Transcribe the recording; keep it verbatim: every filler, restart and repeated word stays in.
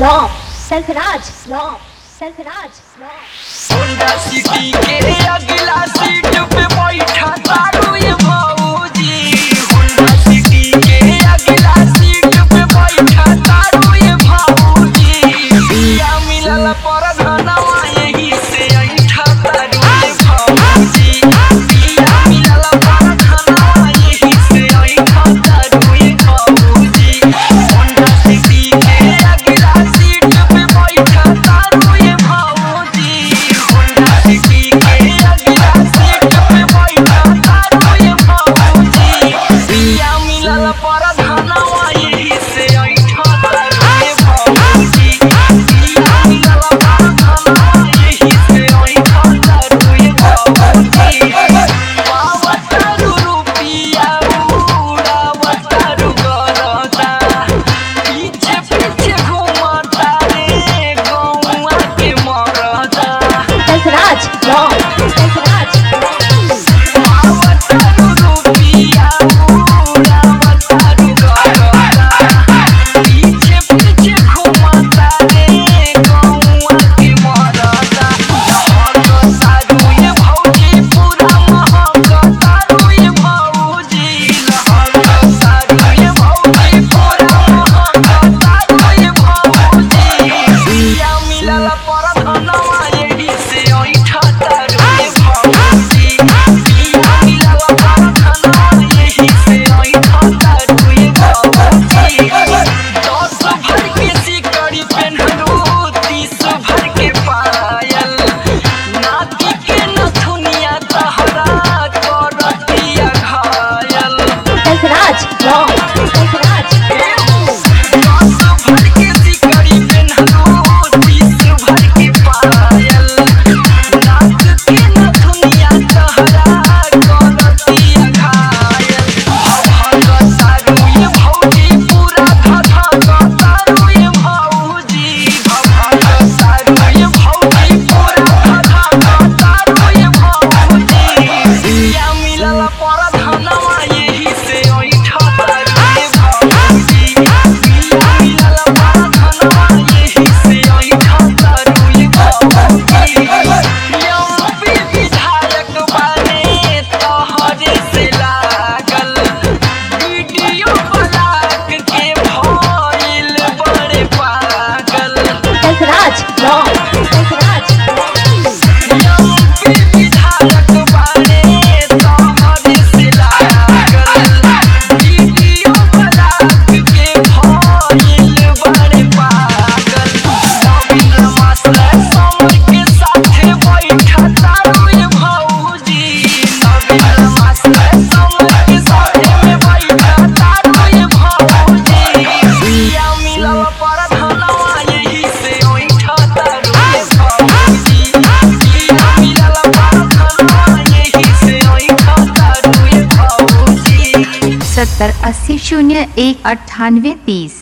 Love, Sarfaraj, Love, Sarfaraj, Love. Honda City के अगला seat पे बैठा तारू ये भौजी। होंडा सिटी के अगला सीट पे बैठा तारू ये भौजी। बिया मिलल पर धनवा यही से ऐठा तारू ये भौजी। बिया मिलल पर धनवा यही से ऐठा तारू ये भौजी। होंडा सिटी के अगला सीट पे बैठा तारू ये भौजी। होंडा सिटी के अगला सीट पे बैठा तारू ये भौजी। बिया मिलल पर धनवा यही से ऐठा तारू ये भौजी। बिया मिलल पर धनवा यही से ऐठा तारू ये भौजी। पावतारू रुपिया उड़ावतारू गरदा। पीछे पीछे घूमता रे गौआ के मरदा। Sarfaraj, Love, Sarfaraj, Love. पावतारू रुपिया उड़ावतारू गरदा। पीछे पीछे घूमता रे गौआ के मरदा। लहरतारू ये भौजी पूरा महकतारू ये भौजी। लहरतारू ये भौजी पूरा महकतारू ये भौजी। बिया मिलल पर धनवा यही से ऐठा तारू ये भौजी। बिया मिलल पर धनवा यही से ऐठा तारू ये भौजी। दस भर के सिकड़ी पेन्हलू तीस भर के पायल। नाती के नथुनिया तहरा करतिया घायल। Sarfaraj, Love, Sarfaraj, Love. दस भर के सिकड़ी पेन्हलू तीस भर के पायल। नाक के नथुनिया तहरा करतिया घायल। भभकतारू ये भौजी पूरा धधकतारू ये भौजी। भभकतारू ये भौजी पूरा धधकतारू ये भौजी। बिया मिलल पर धनवा यही से ऐठा तारू ये भौजी। बिया मिलल पर धनवा यही से ऐठा तारू ये भौजी। एमपी विधायक बने तोहरे से लागल। वीडियो ब्लॉक के भइल बड़े पागल। Sarfaraj, Love, Sarfaraj, Love. MP विधायक बने तोहरे से लागल। वीडियो ब्लॉक के भइल बड़े पागल। रविंद्र मास्टर समर के साथे बैठा तारू ये भौजी। रविंद्र मास्टर समर के साथे में बैठा तारू ये भौजी। बिया मिलल पर धनवा यही से ऐठा तारू ये भौजी। बिया मिलल पर धनवा यही से ऐठा तारू ये भौजी। सत्तर अस्सी शून्य एक अट्ठानवे तीस।